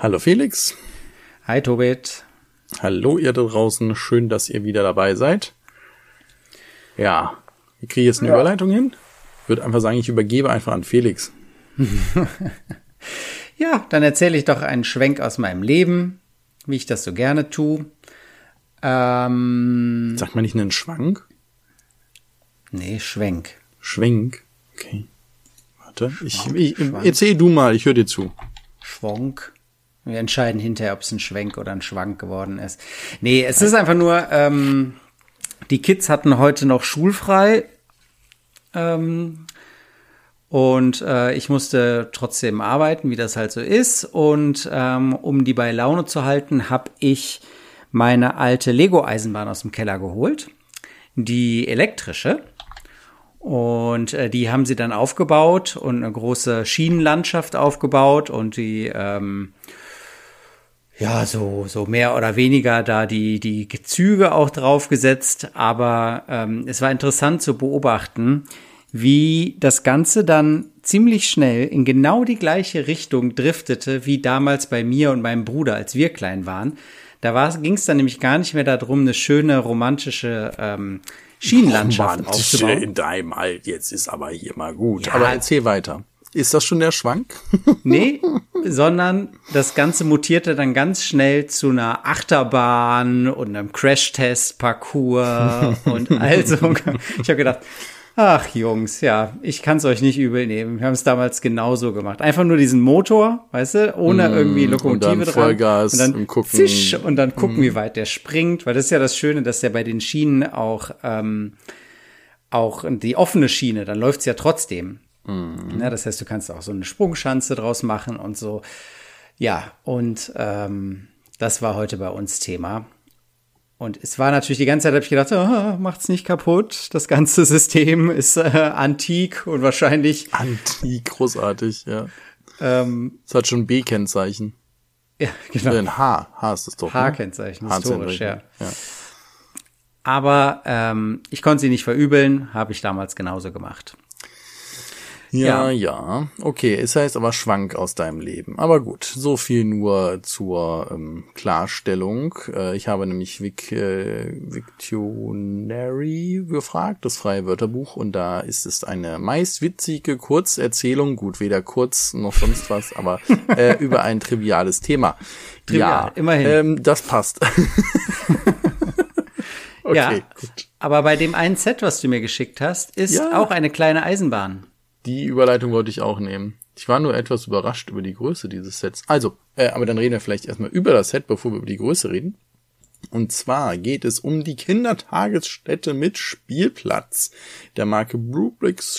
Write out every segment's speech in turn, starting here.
Hallo Felix. Hi Tobit. Hallo ihr da draußen, schön, dass ihr wieder dabei seid. Ja, ich kriege jetzt eine Überleitung hin. Ich würde einfach sagen, ich übergebe einfach an Felix. Ja, dann erzähle ich doch einen Schwenk aus meinem Leben, wie ich das so gerne tue. Sagt man nicht einen Schwank? Nee, Schwenk. Schwenk? Okay. Warte, erzähl du mal, ich höre dir zu. Schwank. Wir entscheiden hinterher, ob es ein Schwenk oder ein Schwank geworden ist. Nee, es ist einfach nur, die Kids hatten heute noch schulfrei. Und ich musste trotzdem arbeiten, wie das halt so ist. Und um die bei Laune zu halten, habe ich meine alte Lego-Eisenbahn aus dem Keller geholt. Die elektrische. Und die haben sie dann aufgebaut und eine große Schienenlandschaft aufgebaut. Und die, so mehr oder weniger da die Züge auch draufgesetzt. Aber es war interessant zu beobachten, wie das Ganze dann ziemlich schnell in genau die gleiche Richtung driftete, wie damals bei mir und meinem Bruder, als wir klein waren. Da ging es dann nämlich gar nicht mehr darum, eine schöne romantische Schienenlandschaft aufzubauen. In deinem Alt, jetzt ist aber hier mal gut. Ja. Aber erzähl weiter. Ist das schon der Schwank? Nee, sondern das Ganze mutierte dann ganz schnell zu einer Achterbahn und einem Crash-Test-Parcours und also. Ich habe gedacht, ach Jungs, ja, ich kann es euch nicht übel nehmen. Wir haben es damals genauso gemacht. Einfach nur diesen Motor, weißt du, ohne irgendwie Lokomotive und dann dran. Vollgas und dann und gucken. Zisch, und dann gucken, wie weit der springt. Weil das ist ja das Schöne, dass der bei den Schienen auch die offene Schiene, dann läuft's ja trotzdem. Ja, das heißt, du kannst auch so eine Sprungschanze draus machen und so. Ja, und das war heute bei uns Thema. Und es war natürlich die ganze Zeit, habe ich gedacht, macht's nicht kaputt. Das ganze System ist antik und wahrscheinlich. Antik, großartig, ja. Es hat schon B-Kennzeichen. Ja, genau. Ein H ist das doch. H-Kennzeichen, historisch, ja. Ja. Aber ich konnte sie nicht verübeln, habe ich damals genauso gemacht. Ja. Okay, es heißt aber Schwank aus deinem Leben. Aber gut, so viel nur zur Klarstellung. Ich habe nämlich Wiktionary gefragt, das freie Wörterbuch, und da ist es eine meist witzige Kurzerzählung, gut, weder kurz noch sonst was, aber über ein triviales Thema. Trivial, immerhin. Das passt. Okay, ja, gut. Aber bei dem einen Set, was du mir geschickt hast, ist auch eine kleine Eisenbahn. Die Überleitung wollte ich auch nehmen. Ich war nur etwas überrascht über die Größe dieses Sets. Also, aber dann reden wir vielleicht erstmal über das Set, bevor wir über die Größe reden. Und zwar geht es um die Kindertagesstätte mit Spielplatz der Marke Bluebricks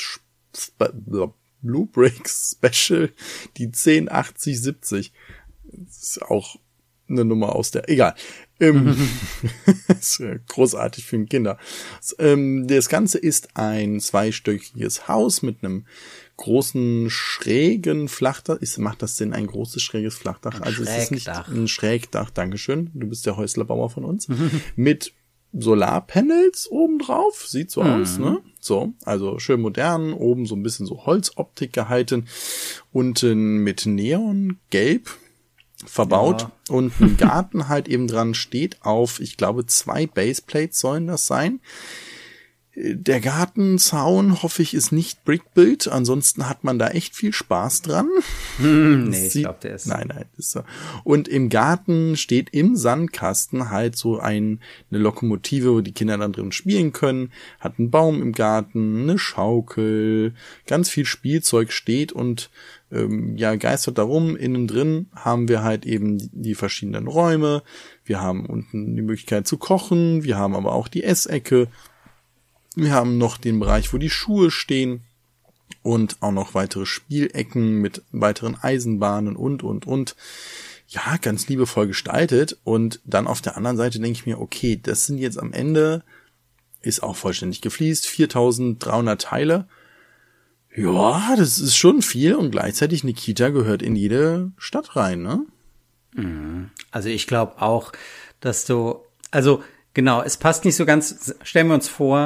Special, die 108070. Das ist auch eine Nummer aus der, egal. Das ist großartig für Kinder. Das Ganze ist ein zweistöckiges Haus mit einem großen schrägen Flachdach. Macht das denn ein großes schräges Flachdach? Also es ist nicht ein Schrägdach, Dankeschön. Du bist der Häuslerbauer von uns. Mit Solarpanels obendrauf. Sieht so aus, ne? So, also schön modern. Oben so ein bisschen so Holzoptik gehalten. Unten mit Neongelb verbaut und ein Garten halt eben dran steht auf, ich glaube 2 Baseplates sollen das sein. Der Gartenzaun, hoffe ich, ist nicht Brickbuilt, ansonsten hat man da echt viel Spaß dran. Nee, ich glaube, der ist. Nein, ist so. Und im Garten steht im Sandkasten halt so eine Lokomotive, wo die Kinder dann drin spielen können, hat einen Baum im Garten, eine Schaukel, ganz viel Spielzeug steht und geistert darum. Innen drin haben wir halt eben die verschiedenen Räume. Wir haben unten die Möglichkeit zu kochen. Wir haben aber auch die Essecke. Wir haben noch den Bereich, wo die Schuhe stehen. Und auch noch weitere Spielecken mit weiteren Eisenbahnen und. Ja, ganz liebevoll gestaltet. Und dann auf der anderen Seite denke ich mir, okay, das sind jetzt am Ende, ist auch vollständig gefliest, 4300 Teile. Ja, das ist schon viel und gleichzeitig eine Kita gehört in jede Stadt rein, ne? Also ich glaube auch, dass genau, es passt nicht so ganz, stellen wir uns vor,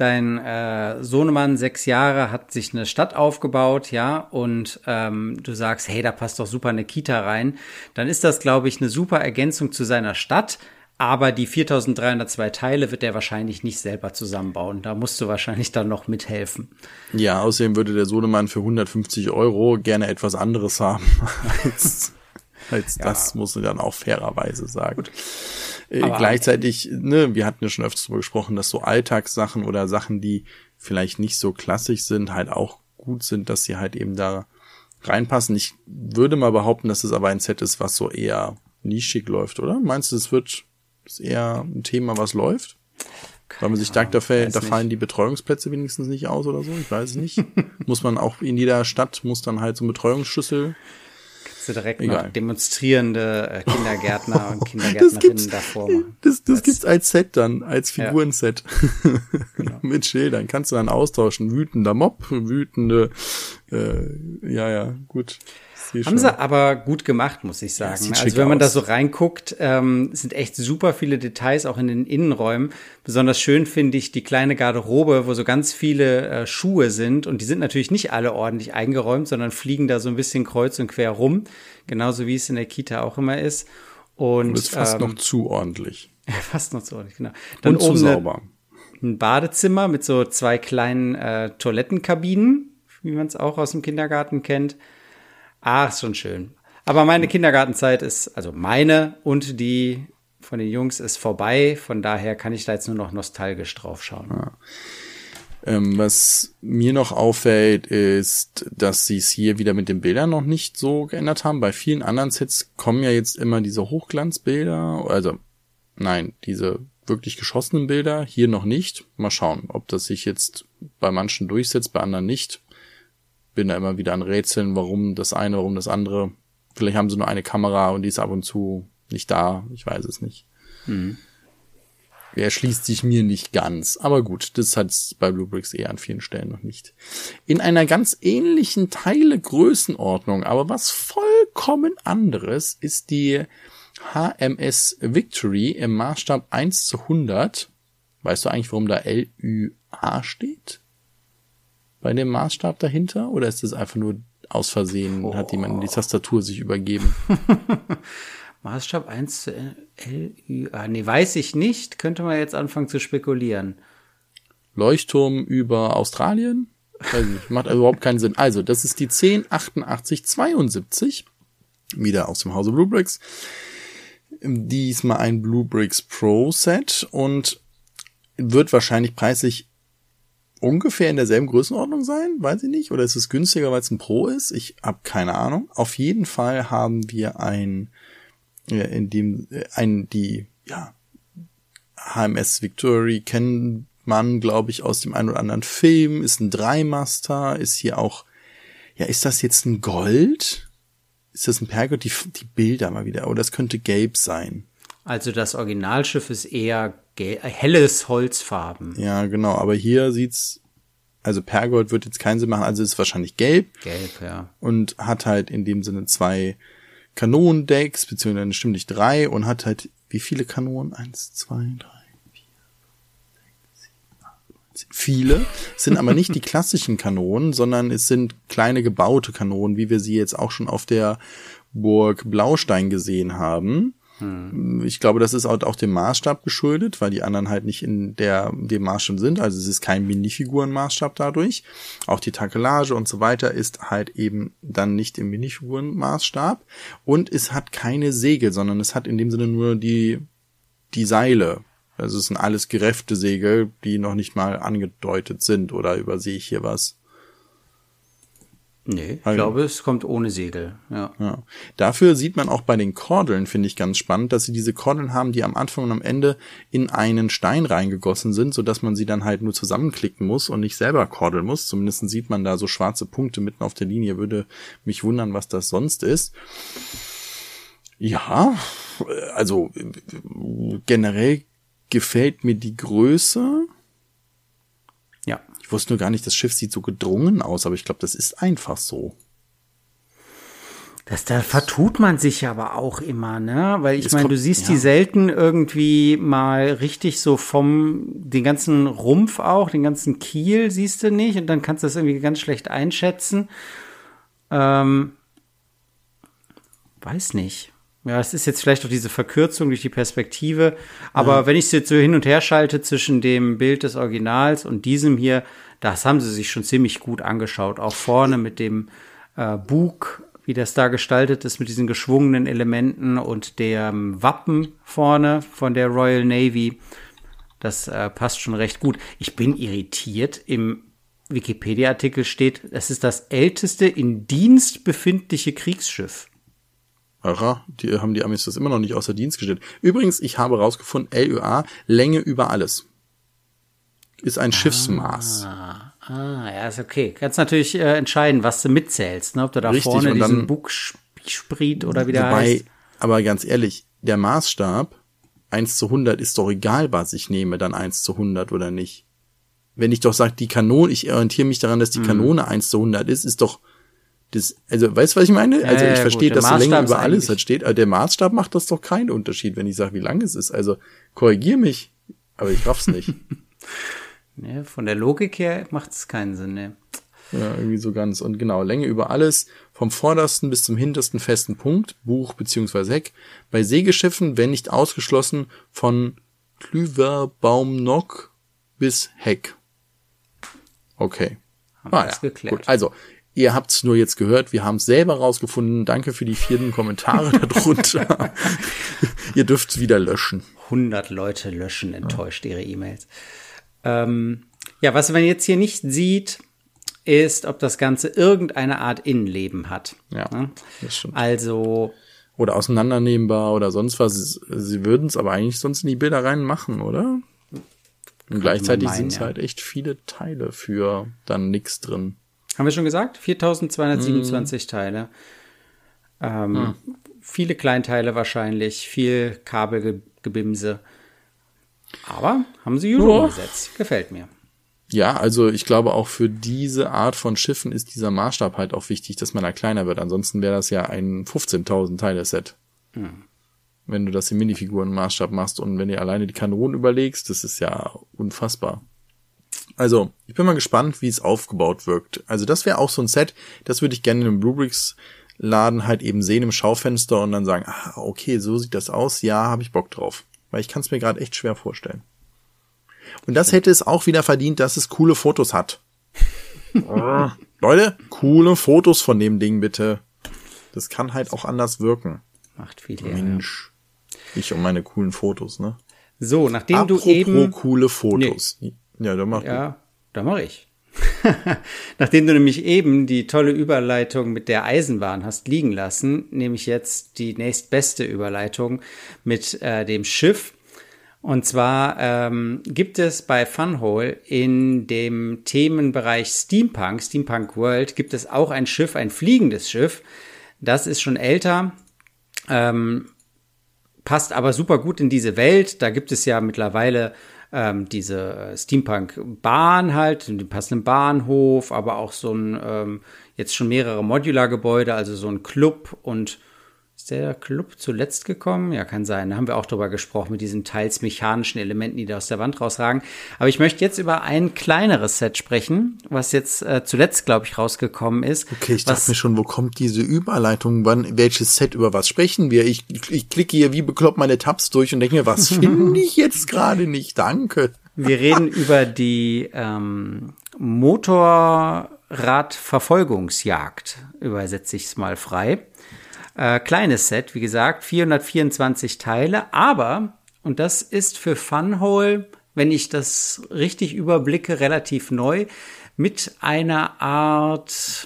dein Sohnemann, 6 Jahre, hat sich eine Stadt aufgebaut, ja, und du sagst, hey, da passt doch super eine Kita rein, dann ist das, glaube ich, eine super Ergänzung zu seiner Stadt. Aber die 4.302 Teile wird er wahrscheinlich nicht selber zusammenbauen. Da musst du wahrscheinlich dann noch mithelfen. Ja, außerdem würde der Sohnemann für 150 Euro gerne etwas anderes haben als das, muss ich dann auch fairerweise sagen. Gleichzeitig, ne, wir hatten ja schon öfters darüber gesprochen, dass so Alltagssachen oder Sachen, die vielleicht nicht so klassisch sind, halt auch gut sind, dass sie halt eben da reinpassen. Ich würde mal behaupten, dass es aber ein Set ist, was so eher nischig läuft, oder? Meinst du, es ist eher ein Thema, was läuft? Weil man sich sagt, da fallen die Betreuungsplätze wenigstens nicht aus oder so, ich weiß es nicht. Muss man auch in jeder Stadt, muss dann halt so ein Betreuungsschlüssel. Kannst du direkt noch demonstrierende Kindergärtner und Kindergärtnerinnen davor machen. Das gibt's als Set dann, als Figurenset. Genau. Mit Schildern. Kannst du dann austauschen. Wütender Mob, wütende, gut. Haben sie aber gut gemacht, muss ich sagen. Ja, also wenn man da so reinguckt, sind echt super viele Details auch in den Innenräumen. Besonders schön finde ich die kleine Garderobe, wo so ganz viele Schuhe sind. Und die sind natürlich nicht alle ordentlich eingeräumt, sondern fliegen da so ein bisschen kreuz und quer rum. Genauso wie es in der Kita auch immer ist. Und das ist fast noch zu ordentlich. Fast noch zu ordentlich, genau. Dann und zu sauber. Ein Badezimmer mit so 2 kleinen Toilettenkabinen, wie man es auch aus dem Kindergarten kennt. Ist schon schön. Aber meine Kindergartenzeit also meine und die von den Jungs ist vorbei. Von daher kann ich da jetzt nur noch nostalgisch drauf schauen. Ja. Was mir noch auffällt, ist, dass sie es hier wieder mit den Bildern noch nicht so geändert haben. Bei vielen anderen Sets kommen ja jetzt immer diese Hochglanzbilder, diese wirklich geschossenen Bilder, hier noch nicht. Mal schauen, ob das sich jetzt bei manchen durchsetzt, bei anderen nicht. Bin da immer wieder an Rätseln, warum das eine, warum das andere. Vielleicht haben sie nur eine Kamera und die ist ab und zu nicht da. Ich weiß es nicht. Er schließt sich mir nicht ganz. Aber gut, das hat es bei Bluebricks eher an vielen Stellen noch nicht. In einer ganz ähnlichen Teile-Größenordnung, aber was vollkommen anderes, ist die HMS Victory im Maßstab 1:100. Weißt du eigentlich, warum da LÜA steht? Bei dem Maßstab dahinter? Oder ist das einfach nur aus Versehen, hat jemand die Tastatur sich übergeben? Maßstab 1 zu LÜA. Nee, weiß ich nicht. Könnte man jetzt anfangen zu spekulieren. Leuchtturm über Australien? Weiß nicht, macht also überhaupt keinen Sinn. Also, das ist die 108872. Wieder aus dem Hause Bluebricks. Diesmal ein Bluebricks Pro Set und wird wahrscheinlich preislich ungefähr in derselben Größenordnung sein, weiß ich nicht. Oder ist es günstiger, weil es ein Pro ist? Ich habe keine Ahnung. Auf jeden Fall haben wir die HMS Victory kennt man, glaube ich, aus dem einen oder anderen Film, ist ein Dreimaster, ist hier auch, ist das jetzt ein Gold? Ist das ein Pergott? Die Bilder mal wieder, oder das könnte gelb sein. Also das Originalschiff ist eher helles Holzfarben. Ja, genau, aber hier also Pergott wird jetzt keinen Sinn machen, also ist wahrscheinlich gelb. Gelb, ja. Und hat halt in dem Sinne 2 Kanonendecks, beziehungsweise stimmt nicht 3, und hat halt, wie viele Kanonen? 1, 2, 3, 4, 5, 6, 7, 8, 9, 10. Viele, sind aber nicht die klassischen Kanonen, sondern es sind kleine gebaute Kanonen, wie wir sie jetzt auch schon auf der Burg Blaustein gesehen haben. Ich glaube, das ist auch dem Maßstab geschuldet, weil die anderen halt nicht in dem Maßstab sind. Also es ist kein Minifigurenmaßstab dadurch. Auch die Takelage und so weiter ist halt eben dann nicht im Minifigurenmaßstab. Und es hat keine Segel, sondern es hat in dem Sinne nur die Seile. Also es sind alles gereffte Segel, die noch nicht mal angedeutet sind. Oder übersehe ich hier was? Nee, ich glaube, es kommt ohne Segel, ja. Dafür sieht man auch bei den Kordeln, finde ich ganz spannend, dass sie diese Kordeln haben, die am Anfang und am Ende in einen Stein reingegossen sind, sodass man sie dann halt nur zusammenklicken muss und nicht selber kordeln muss. Zumindest sieht man da so schwarze Punkte mitten auf der Linie. Würde mich wundern, was das sonst ist. Ja, also generell gefällt mir die Größe. Ja. Ich wusste nur gar nicht, das Schiff sieht so gedrungen aus, aber ich glaube, das ist einfach so. Da vertut man sich aber auch immer, ne? Weil ich Es meine, kommt- du siehst ja. die selten irgendwie mal richtig so den ganzen Rumpf auch, den ganzen Kiel siehst du nicht und dann kannst du das irgendwie ganz schlecht einschätzen. Weiß nicht. Ja, es ist jetzt vielleicht auch diese Verkürzung durch die Perspektive, aber wenn ich es jetzt so hin und her schalte zwischen dem Bild des Originals und diesem hier, das haben sie sich schon ziemlich gut angeschaut. Auch vorne mit dem Bug, wie das da gestaltet ist, mit diesen geschwungenen Elementen und dem Wappen vorne von der Royal Navy. Das passt schon recht gut. Ich bin irritiert. Im Wikipedia-Artikel steht, es ist das älteste in Dienst befindliche Kriegsschiff. Aha, die haben die Amis das immer noch nicht außer Dienst gestellt. Übrigens, ich habe rausgefunden, LÖA, Länge über alles. Ist ein Schiffsmaß. Ja, ist okay. Kannst natürlich entscheiden, was du mitzählst, ne? Ob du da Richtig, vorne und dann- diesen Bugspriet oder wie der heißt. Aber ganz ehrlich, der Maßstab 1:100 ist doch egal, was ich nehme, dann 1:100 oder nicht. Wenn ich doch sage, die Kanone, ich orientiere mich daran, dass die Kanone 1:100 ist doch das, also, weißt du, was ich meine? Also, ich ja, verstehe, gut, der dass so Länge Maßstab über ist alles eigentlich- halt steht, aber der Maßstab macht das doch keinen Unterschied, wenn ich sage, wie lang es ist. Also, korrigier mich, aber ich raff's nicht. Ne, von der Logik her macht es keinen Sinn, ne? Ja, irgendwie so ganz. Und genau, Länge über alles, vom vordersten bis zum hintersten festen Punkt, Buch beziehungsweise Heck. Bei Segelschiffen, wenn nicht ausgeschlossen, von Klüverbaumnock bis Heck. Okay. Haben wir das geklärt. Gut. Also, ihr habt's nur jetzt gehört, wir haben's selber rausgefunden. Danke für die 4 Kommentare darunter. Ihr dürft's wieder löschen. 100 Leute löschen enttäuscht ihre E-Mails. Ja, was man jetzt hier nicht sieht, ist, ob das Ganze irgendeine Art Innenleben hat. Ja, Ne? das stimmt. Also, Oder auseinandernehmbar oder sonst was. Sie würden's aber eigentlich sonst in die Bilder reinmachen, oder? Und gleichzeitig meinen, sind's ja. halt echt viele Teile für dann nix drin. haben wir schon gesagt? 4227 Teile. Viele Kleinteile wahrscheinlich, viel Kabelgebimse. Aber haben sie gut umgesetzt. Gefällt mir. Ja, also ich glaube auch für diese Art von Schiffen ist dieser Maßstab halt auch wichtig, dass man da kleiner wird. Ansonsten wäre das ja ein 15.000 Teile-Set. Wenn du das im Minifiguren-Maßstab machst und wenn du alleine die Kanonen überlegst, das ist ja unfassbar. Also, ich bin mal gespannt, wie es aufgebaut wirkt. Also das wäre auch so ein Set, das würde ich gerne in einem Bluebricks-Laden halt eben sehen im Schaufenster und dann sagen, okay, so sieht das aus, ja, habe ich Bock drauf. Weil ich kann es mir gerade echt schwer vorstellen. Und das hätte es auch wieder verdient, dass es coole Fotos hat. Leute, coole Fotos von dem Ding bitte. Das kann halt auch anders wirken. Macht viel her. Mensch, ich und meine coolen Fotos, ne? So, nachdem Apropos du eben... coole Fotos. Ja, dann mach du. Ja, da mache ich. Nachdem du nämlich eben die tolle Überleitung mit der Eisenbahn hast liegen lassen, nehme ich jetzt die nächstbeste Überleitung mit dem Schiff. Und zwar gibt es bei Funhole in dem Themenbereich Steampunk World, gibt es auch ein Schiff, ein fliegendes Schiff. Das ist schon älter, passt aber super gut in diese Welt. Da gibt es ja mittlerweile diese Steampunk-Bahn halt, den passenden Bahnhof, aber auch so ein, jetzt schon mehrere Modular-Gebäude, also so ein Club. Und ist der Club zuletzt gekommen? Ja, kann sein. Da haben wir auch drüber gesprochen, mit diesen teils mechanischen Elementen, die da aus der Wand rausragen. Aber ich möchte jetzt über ein kleineres Set sprechen, was jetzt zuletzt, glaube ich, rausgekommen ist. Okay, ich dachte mir schon, wo kommt diese Überleitung? Wann, welches Set, über was sprechen wir? Ich klicke hier wie bekloppt meine Tabs durch und denke mir, was finde ich jetzt gerade nicht? Danke. Wir reden über die Motorradverfolgungsjagd, übersetze ich es mal frei. Kleines Set, wie gesagt, 424 Teile, aber, und das ist für Funhole, wenn ich das richtig überblicke, relativ neu, mit einer Art,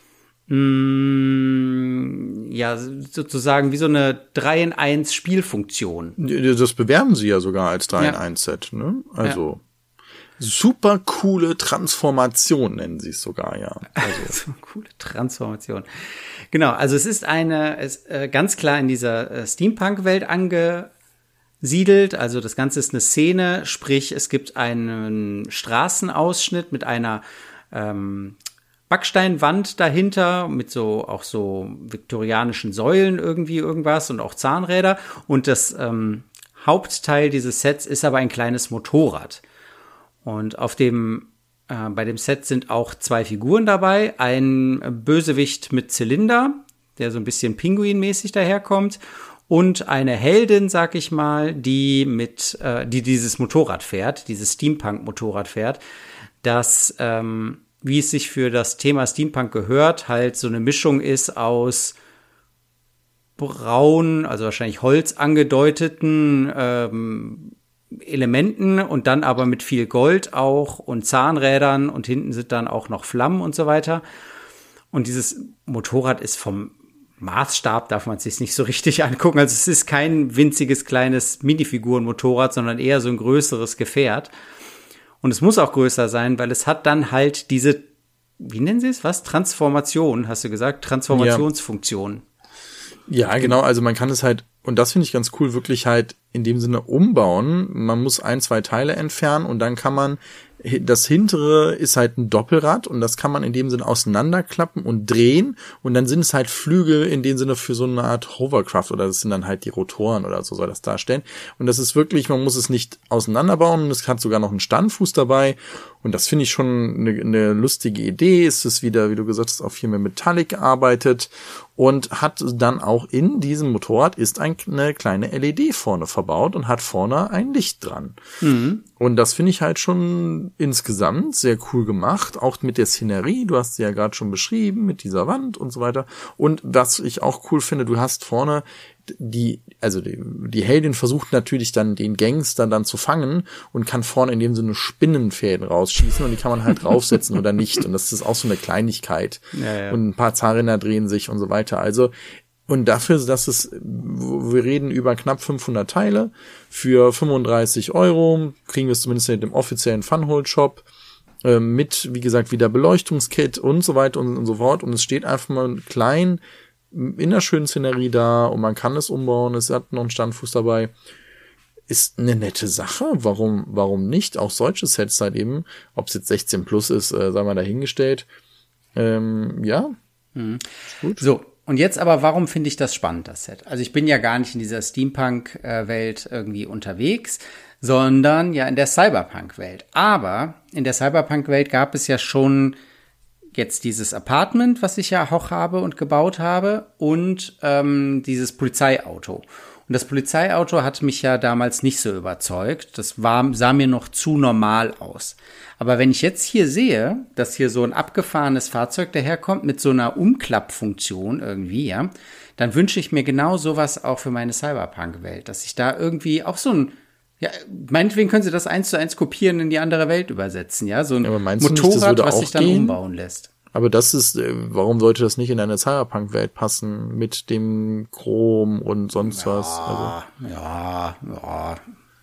ja, sozusagen wie so eine 3-in-1 Spielfunktion. Das bewerben sie ja sogar als 3-in-1-Set, ne? Also, super coole Transformation nennen sie es sogar, ja. Also. Coole Transformation. Genau, also es ist ganz klar in dieser Steampunk-Welt angesiedelt. Also das Ganze ist eine Szene, sprich es gibt einen Straßenausschnitt mit einer Backsteinwand dahinter mit auch so viktorianischen Säulen irgendwie irgendwas und auch Zahnräder. Und das Hauptteil dieses Sets ist aber ein kleines Motorrad. Und bei dem Set sind auch 2 Figuren dabei. Ein Bösewicht mit Zylinder, der so ein bisschen Pinguin-mäßig daherkommt. Und eine Heldin, sag ich mal, die dieses Motorrad fährt, dieses Steampunk-Motorrad fährt, das, wie es sich für das Thema Steampunk gehört, halt so eine Mischung ist aus braun, also wahrscheinlich Holz angedeuteten Elementen und dann aber mit viel Gold auch und Zahnrädern und hinten sind dann auch noch Flammen und so weiter. Und dieses Motorrad ist vom Maßstab, darf man es sich nicht so richtig angucken. Also es ist kein winziges kleines Minifiguren-Motorrad, sondern eher so ein größeres Gefährt. Und es muss auch größer sein, weil es hat dann halt diese, wie nennen Sie es, was? Transformation, hast du gesagt? Transformationsfunktion. Ja, genau. Also man kann es halt, und das finde ich ganz cool, wirklich halt in dem Sinne umbauen. Man muss 1, 2 Teile entfernen und dann kann man, das hintere ist halt ein Doppelrad und das kann man in dem Sinne auseinanderklappen und drehen und dann sind es halt Flügel in dem Sinne für so eine Art Hovercraft oder das sind dann halt die Rotoren oder so soll das darstellen. Und das ist wirklich, man muss es nicht auseinanderbauen, es hat sogar noch einen Standfuß dabei und das finde ich schon eine lustige Idee. Es ist wieder, wie du gesagt hast, auch viel mit Metallic gearbeitet und hat dann auch in diesem Motorrad ist eine kleine LED vorne verbaut und hat vorne ein Licht dran. Mhm. Und das finde ich halt schon insgesamt sehr cool gemacht, auch mit der Szenerie, du hast sie ja gerade schon beschrieben, mit dieser Wand und so weiter. Und was ich auch cool finde, du hast vorne die Heldin versucht natürlich dann den Gangster dann zu fangen und kann vorne in dem Sinne Spinnenfäden rausschießen und die kann man halt draufsetzen oder nicht. Und das ist auch so eine Kleinigkeit. Ja. Und ein paar Zahnräder drehen sich und so weiter. Also, und dafür, wir reden über knapp 500 Teile für 35 €, kriegen wir es zumindest in dem offiziellen Funhold-Shop, mit, wie gesagt, wieder Beleuchtungskit und so weiter und so fort. Und es steht einfach mal klein in der schönen Szenerie da und man kann es umbauen, es hat noch einen Standfuß dabei. Ist eine nette Sache, warum nicht? Auch solche Sets halt eben, ob es jetzt 16 plus ist, sei mal dahingestellt. Ja, gut. So, und jetzt aber, warum finde ich das spannend, das Set? Also ich bin ja gar nicht in dieser Steampunk-Welt irgendwie unterwegs, sondern ja in der Cyberpunk-Welt. Aber in der Cyberpunk-Welt gab es ja schon jetzt dieses Apartment, was ich ja auch habe und gebaut habe und dieses Polizeiauto. Und das Polizeiauto hat mich ja damals nicht so überzeugt. Das sah mir noch zu normal aus. Aber wenn ich jetzt hier sehe, dass hier so ein abgefahrenes Fahrzeug daherkommt mit so einer Umklappfunktion irgendwie, ja, dann wünsche ich mir genau sowas auch für meine Cyberpunk-Welt, dass ich da irgendwie auch so ein, ja, meinetwegen können Sie das 1:1 kopieren in die andere Welt übersetzen, ja, so ein Motorrad, was sich dann umbauen lässt. Aber das ist, warum sollte das nicht in eine Cyberpunk-Welt passen mit dem Chrom und sonst was? Also, ja.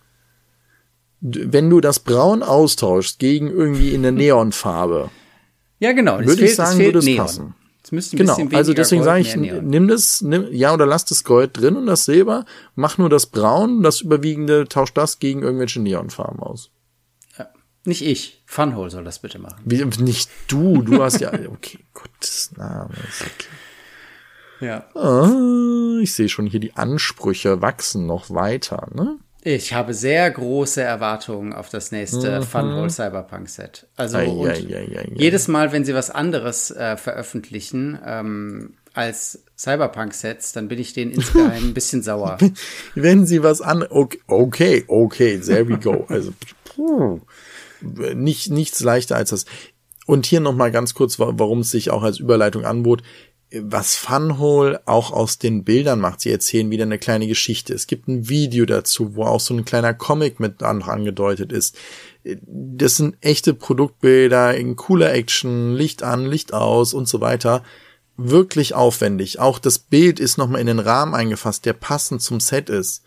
Wenn du das Braun austauschst gegen irgendwie in eine Neonfarbe, ja genau, würde ich sagen, würde es passen. Es müsste ein bisschen also deswegen sage ich, oder lass das Gold drin und das Silber, mach nur das Braun, das Überwiegende, tausch das gegen irgendwelche Neonfarben aus. Nicht ich. Funhole soll das bitte machen. Wie, nicht du hast ja, okay, Gottes Name. Ist okay. Ja. Ich sehe schon hier, die Ansprüche wachsen noch weiter, ne? Ich habe sehr große Erwartungen auf das nächste Funhole Cyberpunk Set. Also jedes Mal, wenn sie was anderes veröffentlichen als Cyberpunk Sets, dann bin ich denen insgeheim ein bisschen sauer. Wenn sie was okay, there we go. Also nichts leichter als das. Und hier noch mal ganz kurz, warum es sich auch als Überleitung anbot. Was Funhole auch aus den Bildern macht, sie erzählen wieder eine kleine Geschichte. Es gibt ein Video dazu, wo auch so ein kleiner Comic mit angedeutet ist. Das sind echte Produktbilder in cooler Action, Licht an, Licht aus und so weiter. Wirklich aufwendig. Auch das Bild ist nochmal in den Rahmen eingefasst, der passend zum Set ist.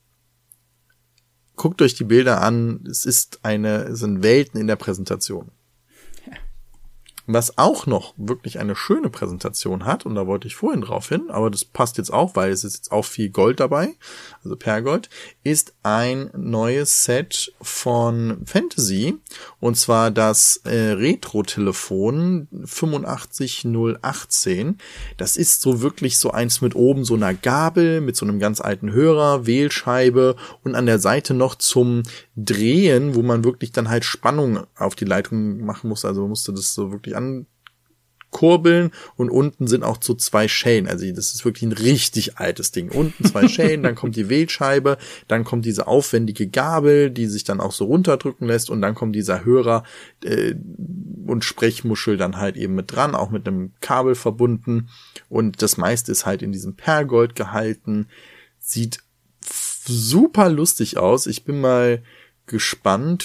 Guckt euch die Bilder an. Es sind Welten in der Präsentation. Was auch noch wirklich eine schöne Präsentation hat, und da wollte ich vorhin drauf hin, aber das passt jetzt auch, weil es ist jetzt auch viel Gold dabei, also Pergold, ist ein neues Set von Fantasy, und zwar das Retro-Telefon 85018. Das ist so wirklich so eins mit oben so einer Gabel, mit so einem ganz alten Hörer, Wählscheibe und an der Seite noch zum Drehen, wo man wirklich dann halt Spannung auf die Leitung machen muss, also man musste das so wirklich ankurbeln, und unten sind auch so 2 Schellen, also das ist wirklich ein richtig altes Ding. Unten 2 Schellen, dann kommt die Wählscheibe, dann kommt diese aufwendige Gabel, die sich dann auch so runterdrücken lässt, und dann kommt dieser Hörer und Sprechmuschel dann halt eben mit dran, auch mit einem Kabel verbunden, und das meiste ist halt in diesem Perlgold gehalten, sieht super lustig aus. Ich bin mal gespannt,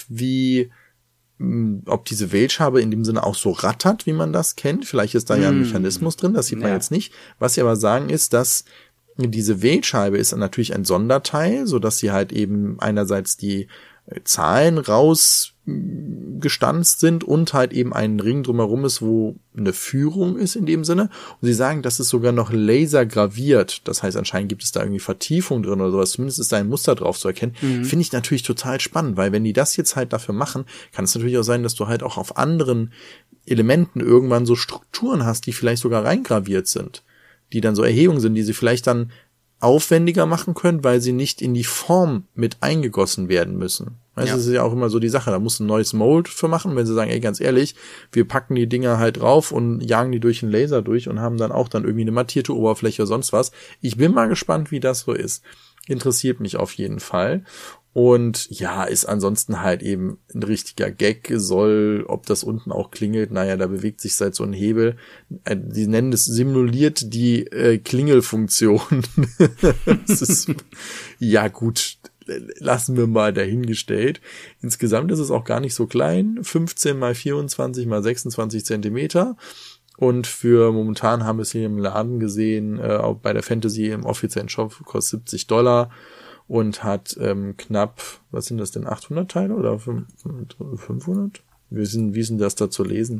ob diese Wählscheibe in dem Sinne auch so rattert, wie man das kennt. Vielleicht ist da ja ein Mechanismus drin, das sieht man jetzt nicht. Was sie aber sagen ist, dass diese Wählscheibe ist natürlich ein Sonderteil, so dass sie halt eben einerseits die Zahlen rausgestanzt sind und halt eben ein Ring drumherum ist, wo eine Führung ist in dem Sinne. Und sie sagen, das ist sogar noch lasergraviert. Das heißt, anscheinend gibt es da irgendwie Vertiefung drin oder sowas. Zumindest ist da ein Muster drauf zu erkennen. Finde ich natürlich total spannend, weil wenn die das jetzt halt dafür machen, kann es natürlich auch sein, dass du halt auch auf anderen Elementen irgendwann so Strukturen hast, die vielleicht sogar reingraviert sind, die dann so Erhebungen sind, die sie vielleicht dann aufwendiger machen können, weil sie nicht in die Form mit eingegossen werden müssen. Weißt, das ist ja auch immer so die Sache, da muss ein neues Mold für machen, wenn sie sagen, ey, ganz ehrlich, wir packen die Dinger halt drauf und jagen die durch einen Laser durch und haben dann auch dann irgendwie eine mattierte Oberfläche oder sonst was. Ich bin mal gespannt, wie das so ist. Interessiert mich auf jeden Fall. Und ja, ist ansonsten halt eben ein richtiger Gag, ob das unten auch klingelt, naja, da bewegt sich halt so ein Hebel. Die nennen es simuliert die Klingelfunktion. Das ist, ja gut, lassen wir mal dahingestellt. Insgesamt ist es auch gar nicht so klein, 15 mal 24 mal 26 Zentimeter. Und für momentan haben wir es hier im Laden gesehen, auch bei der Fantasy im offiziellen Shop, kostet $70 und hat knapp, was sind das denn, 800 Teile oder 500? Wie ist denn das da zu lesen?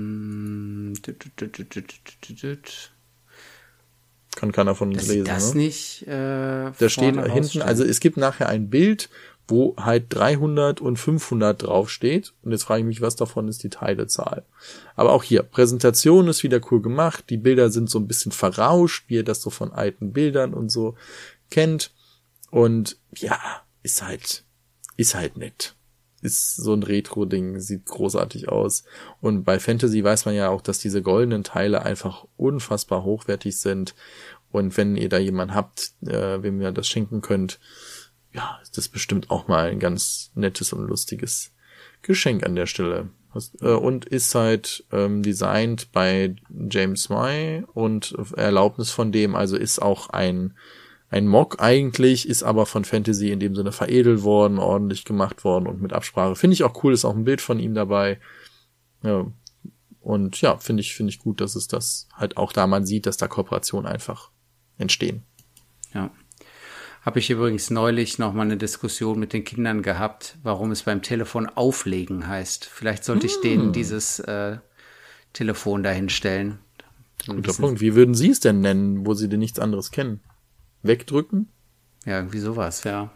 Kann keiner von uns lesen, das ne? Nicht da steht hinten, rausstellen. Also es gibt nachher ein Bild, wo halt 300 und 500 draufsteht. Und jetzt frage ich mich, was davon ist die Teilezahl. Aber auch hier, Präsentation ist wieder cool gemacht. Die Bilder sind so ein bisschen verrauscht, wie ihr das so von alten Bildern und so kennt. Und ja, ist halt nett. Ist so ein Retro-Ding, sieht großartig aus. Und bei Fantasy weiß man ja auch, dass diese goldenen Teile einfach unfassbar hochwertig sind. Und wenn ihr da jemanden habt, wem ihr das schenken könnt, ja, ist das bestimmt auch mal ein ganz nettes und lustiges Geschenk an der Stelle. Und ist halt designt bei James May und Erlaubnis von dem, also ist auch ein Mock eigentlich, ist aber von Fantasy in dem Sinne veredelt worden, ordentlich gemacht worden und mit Absprache. Finde ich auch cool, ist auch ein Bild von ihm dabei. Ja. Und ja, finde ich gut, dass es das halt auch da man sieht, dass da Kooperationen einfach entstehen. Ja. Habe ich übrigens neulich noch mal eine Diskussion mit den Kindern gehabt, warum es beim Telefon auflegen heißt. Vielleicht sollte ich denen dieses Telefon dahin stellen. Guter Punkt. Wie würden Sie es denn nennen, wo Sie denn nichts anderes kennen? Wegdrücken? Ja, irgendwie sowas, ja.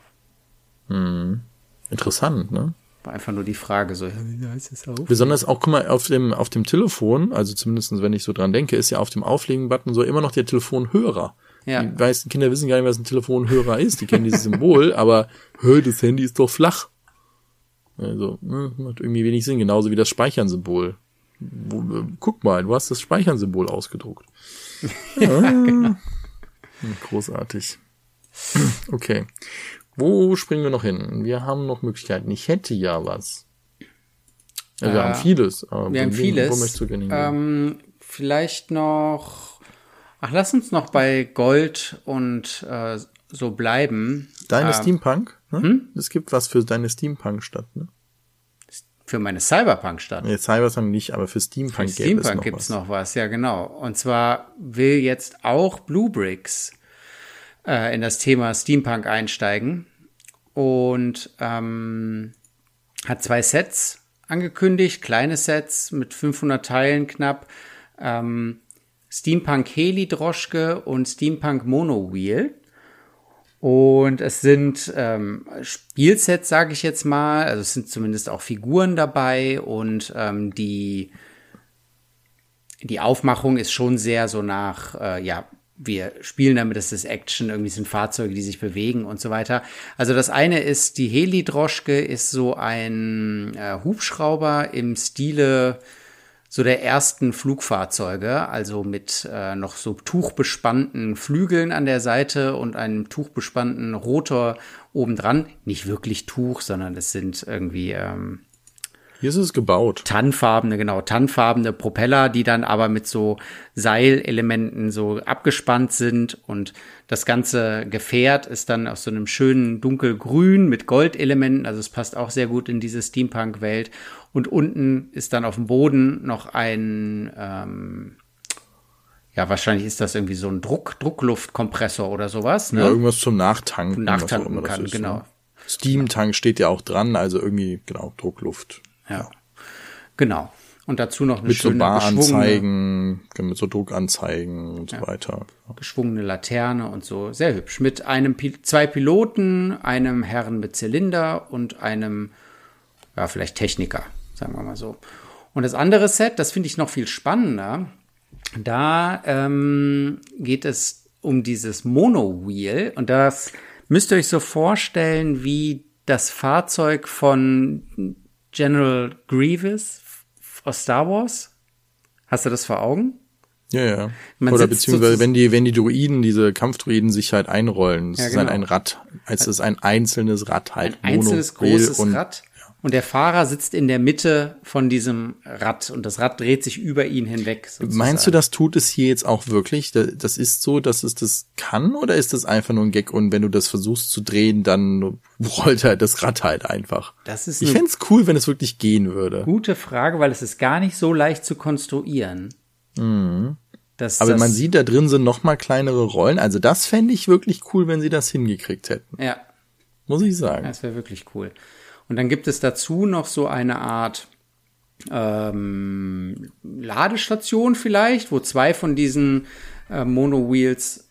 Interessant, ne? War einfach nur die Frage so, wie heißt es auf? Besonders auch, guck mal, auf dem Telefon, also zumindest wenn ich so dran denke, ist ja auf dem Auflegen-Button so immer noch der Telefonhörer. Ja. Die meisten Kinder wissen gar nicht, was ein Telefonhörer ist. Die kennen dieses Symbol, aber das Handy ist doch flach. Also, macht irgendwie wenig Sinn. Genauso wie das Speichern-Symbol. Guck mal, du hast das Speichern-Symbol ausgedruckt. Ja, genau. Großartig. Okay. Wo springen wir noch hin? Wir haben noch Möglichkeiten. Ich hätte ja was. Ja, wir haben vieles. Wir haben vieles. Wo möchtest du gerne hingehen? Vielleicht noch... lass uns noch bei Gold und so bleiben. Deine Steampunk? Ne? Es gibt was für deine Steampunk-Stadt, ne? Für meine Cyberpunk-Stadt. Nee, Cyberpunk nicht, aber für Steampunk gibt es noch was, ja genau. Und zwar will jetzt auch Bluebricks in das Thema Steampunk einsteigen und hat 2 Sets angekündigt, kleine Sets mit 500 Teilen knapp. Steampunk Heli-Droschke und Steampunk Mono-Wheel. Und es sind Spielsets, sage ich jetzt mal. Also es sind zumindest auch Figuren dabei. Und die Aufmachung ist schon sehr so nach, wir spielen damit, das ist Action, irgendwie sind Fahrzeuge, die sich bewegen und so weiter. Also das eine ist, die Heli-Droschke ist so ein Hubschrauber im Stile so der ersten Flugfahrzeuge, also mit noch so tuchbespannten Flügeln an der Seite und einem tuchbespannten Rotor obendran. Nicht wirklich Tuch, sondern es sind irgendwie hier ist es gebaut. Tannfarbene Propeller, die dann aber mit so Seilelementen so abgespannt sind. Und das ganze Gefährt ist dann aus so einem schönen dunkelgrün mit Goldelementen. Also es passt auch sehr gut in diese Steampunk-Welt. Und unten ist dann auf dem Boden noch ein, wahrscheinlich ist das irgendwie so ein Druckluftkompressor oder sowas. Ne? Ja, irgendwas zum Nachtanken. Nachtanken kann, genau. Ne? Steam-Tank steht ja auch dran, also irgendwie, genau, Druckluft. Ja, genau. Und dazu noch eine mit schöne so Baranzeigen, mit so Druckanzeigen und so weiter. Geschwungene Laterne und so. Sehr hübsch. Mit zwei Piloten, einem Herrn mit Zylinder und einem, vielleicht Techniker, sagen wir mal so. Und das andere Set, das finde ich noch viel spannender. Da geht es um dieses Mono-Wheel. Und das müsst ihr euch so vorstellen wie das Fahrzeug von General Grievous aus Star Wars. Hast du das vor Augen? Ja. Oder beziehungsweise wenn die Druiden, diese Kampfdruiden sich halt einrollen. Das ist halt ein Rad. Es ist ein einzelnes Rad halt. Ein einzelnes großes Rad. Und der Fahrer sitzt in der Mitte von diesem Rad und das Rad dreht sich über ihn hinweg. Sozusagen. Meinst du, das tut es hier jetzt auch wirklich? Das ist so, dass es das kann, oder ist das einfach nur ein Gag und wenn du das versuchst zu drehen, dann rollt halt das Rad halt einfach? Ich fänd's cool, wenn es wirklich gehen würde. Gute Frage, weil es ist gar nicht so leicht zu konstruieren. Mhm. Aber man sieht, da drin sind noch mal kleinere Rollen. Also das fände ich wirklich cool, wenn sie das hingekriegt hätten. Ja. Muss ich sagen. Das wäre wirklich cool. Und dann gibt es dazu noch so eine Art Ladestation vielleicht, wo zwei von diesen Mono-Wheels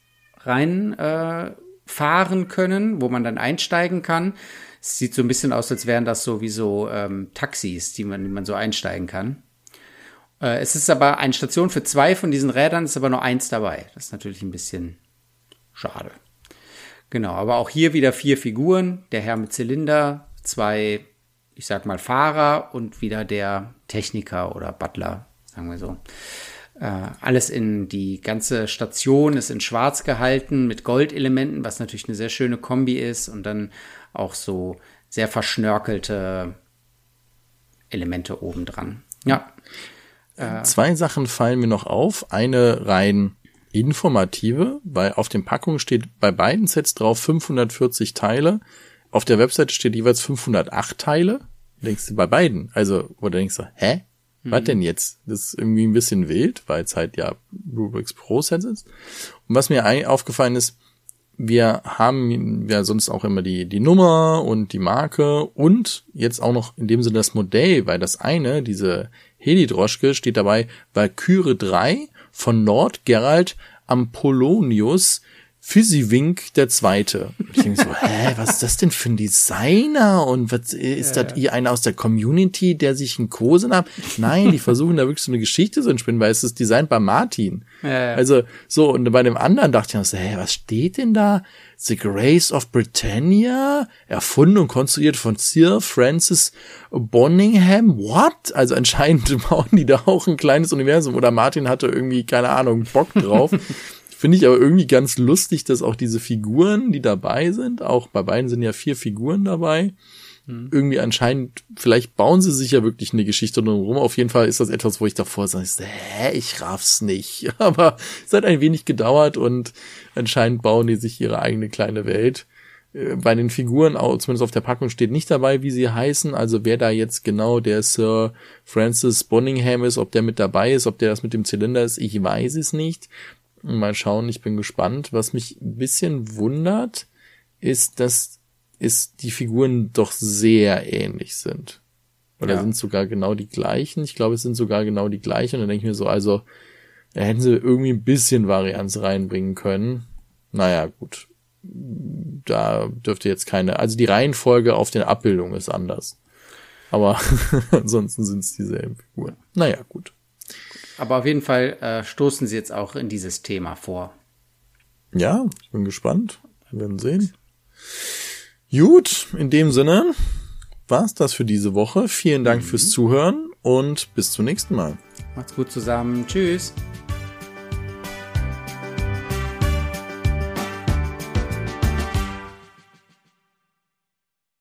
reinfahren können, wo man dann einsteigen kann. Es sieht so ein bisschen aus, als wären das sowieso Taxis, die man so einsteigen kann. Es ist aber eine Station für zwei von diesen Rädern, ist aber nur eins dabei. Das ist natürlich ein bisschen schade. Genau, aber auch hier wieder 4 Figuren, der Herr mit Zylinder, 2, ich sag mal, Fahrer und wieder der Techniker oder Butler, sagen wir so. Alles die ganze Station ist in schwarz gehalten mit Goldelementen, was natürlich eine sehr schöne Kombi ist und dann auch so sehr verschnörkelte Elemente obendran. Ja. 2 Sachen fallen mir noch auf. Eine rein informative, weil auf den Packungen steht bei beiden Sets drauf 540 Teile. Auf der Webseite steht jeweils 508 Teile. Denkst du bei beiden? Also, oder denkst du, hä? Was denn jetzt? Das ist irgendwie ein bisschen wild, weil es halt ja Rubik's Pro Sets ist. Und was mir aufgefallen ist, wir haben ja sonst auch immer die Nummer und die Marke und jetzt auch noch in dem Sinne das Modell, weil das eine, diese Heli-Droschke, steht dabei Valkyrie 3 von Nord Gerald Apollonius Physivink der Zweite. Ich denke so, was ist das denn für ein Designer? Und was ist das hier einer aus der Community, der sich einen Kosen hat? Nein, die versuchen da wirklich so eine Geschichte zu entspinnen, weil es ist designt bei Martin. Ja. Also so, und bei dem anderen dachte ich mir so, was steht denn da? The Grace of Britannia, erfunden und konstruiert von Sir Francis Bonningham. What? Also anscheinend bauen die da auch ein kleines Universum oder Martin hatte irgendwie, keine Ahnung, Bock drauf. Finde ich aber irgendwie ganz lustig, dass auch diese Figuren, die dabei sind, auch bei beiden sind ja 4 Figuren dabei, irgendwie anscheinend, vielleicht bauen sie sich ja wirklich eine Geschichte drumherum. Auf jeden Fall ist das etwas, wo ich davor sage, ich raff's nicht. Aber es hat ein wenig gedauert und anscheinend bauen die sich ihre eigene kleine Welt. Bei den Figuren, auch zumindest auf der Packung, steht nicht dabei, wie sie heißen. Also wer da jetzt genau der Sir Francis Bonningham ist, ob der mit dabei ist, ob der das mit dem Zylinder ist, ich weiß es nicht. Mal schauen, ich bin gespannt. Was mich ein bisschen wundert, ist, dass die Figuren doch sehr ähnlich sind. Oder sind es sogar genau die gleichen? Ich glaube, es sind sogar genau die gleichen. Und dann denke ich mir so, also, da hätten sie irgendwie ein bisschen Varianz reinbringen können. Naja, gut. Da dürfte jetzt keine, also die Reihenfolge auf den Abbildungen ist anders. Aber ansonsten sind es dieselben Figuren. Naja, gut. Aber auf jeden Fall stoßen sie jetzt auch in dieses Thema vor. Ja, ich bin gespannt. Wir werden sehen. Gut, in dem Sinne war's das für diese Woche. Vielen Dank fürs Zuhören und bis zum nächsten Mal. Macht's gut zusammen. Tschüss.